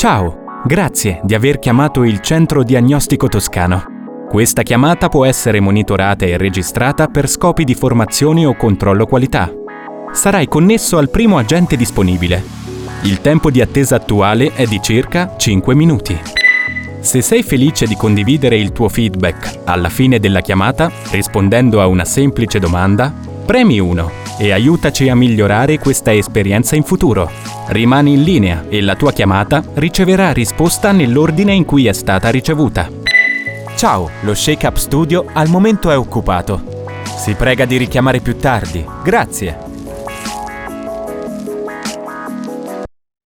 Ciao, grazie di aver chiamato il Centro Diagnostico Toscano. Questa chiamata può essere monitorata e registrata per scopi di formazione o controllo qualità. Sarai connesso al primo agente disponibile. Il tempo di attesa attuale è di circa 5 minuti. Se sei felice di condividere il tuo feedback alla fine della chiamata, rispondendo a una semplice domanda, premi 1 e aiutaci a migliorare questa esperienza in futuro. Rimani in linea e la tua chiamata riceverà risposta nell'ordine in cui è stata ricevuta. Ciao, lo Shake Up Studio al momento è occupato. Si prega di richiamare più tardi. Grazie.